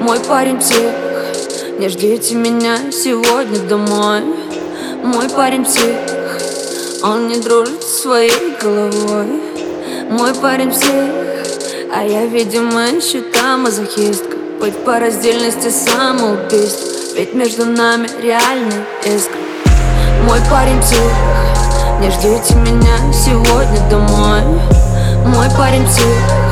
Мой парень псих, не ждите меня сегодня домой. Мой парень псих, он не дружит со своей головой. Мой парень псих, а я, видимо, еще та мазохистка. Быть по раздельности самоубийств, ведь между нами реальная искра. Мой парень псих, не ждите меня сегодня домой. Мой парень псих,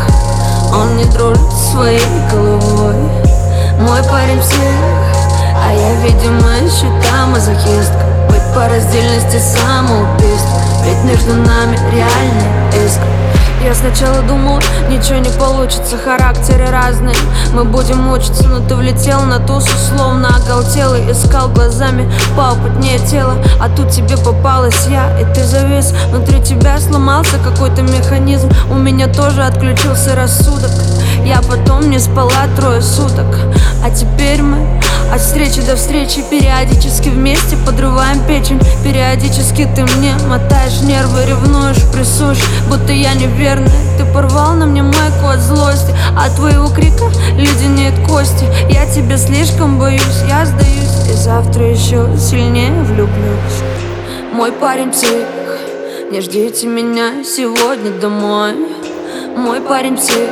он не дружит со своей головой. Мой парень псих, а я, видимо, еще та мазохистка. Быть по раздельности самоубийств, ведь между нами реальная искра. Я сначала думала, ничего не получится, характеры разные, мы будем мучиться. Но ты влетел на тусу, словно оголтелый, искал глазами поопытнее тела. А тут тебе попалась я, и ты завис. Внутри тебя сломался какой-то механизм, у меня тоже отключился рассудок. Я потом не спала 3 суток. А теперь мы от встречи до встречи периодически вместе подрываем печень. Периодически ты мне мотаешь нервы, ревнуешь, прессуешь, будто я неверная. Ты порвал на мне майку от злости, от твоего крика леденеют кости. Я тебя слишком боюсь, я сдаюсь, и завтра еще сильнее влюблюсь. Мой парень псих, не ждите меня сегодня домой. Мой парень псих,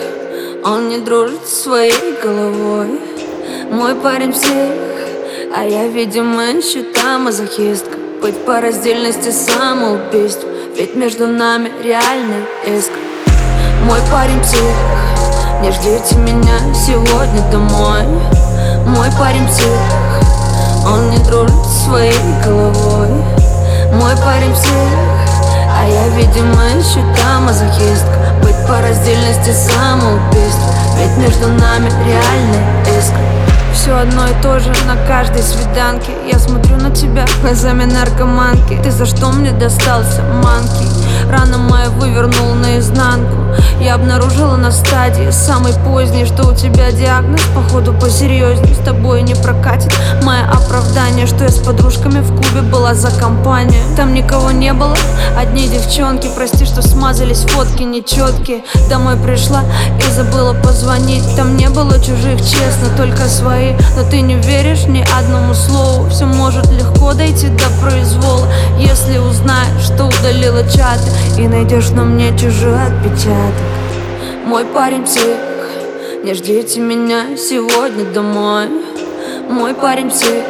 он не дружит со своей головой. Мой парень псих, а я, видимо, еще та мазохистка. Быть по раздельности самоубийств, ведь между нами реальная искра. Мой парень псих, не ждите меня сегодня домой. Мой парень псих, он не дружит со своей головой. Мой парень псих, а я, видимо, еще та мазохистка. Быть по раздельности самоубийств, ведь между нами реальная искра. Все одно и то же на каждой свиданке. Я смотрю на тебя глазами наркоманки. Ты за что мне достался, манки? Рана моя вывернула наизнанку. Я обнаружила на стадии самой поздней, что у тебя диагноз, походу, посерьезней. С тобой не прокатит мое оправдание, что я с подружками в клубе была за компанию. Там никого не было, одни девчонки. Прости, что смазались фотки нечеткие. Домой пришла и забыла позвонить. Там не было чужих, честно, только свои. Но ты не веришь ни одному слову. Все может легко дойти до произвола, если узнаешь, что удалила чаты и найдешь на мне чужой отпечаток. Мой парень псих, не ждите меня сегодня домой. Мой парень псих,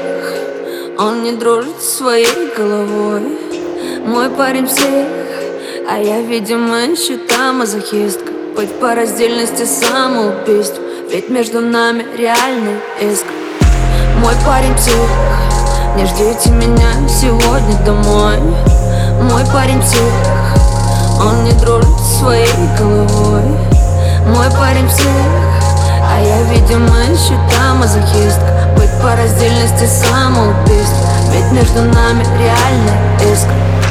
он не дружит со своей головой. Мой парень псих, а я, видимо, еще та мазохистка. Быть по раздельности самоубийств, ведь между нами реальная искра. Мой парень псих, не ждите меня сегодня домой. Мой парень псих, он не дружит со своей головой. Мой парень псих, а я, видимо, еще та мазохистка. Быть по раздельности самоубийств, ведь между нами реальная искра.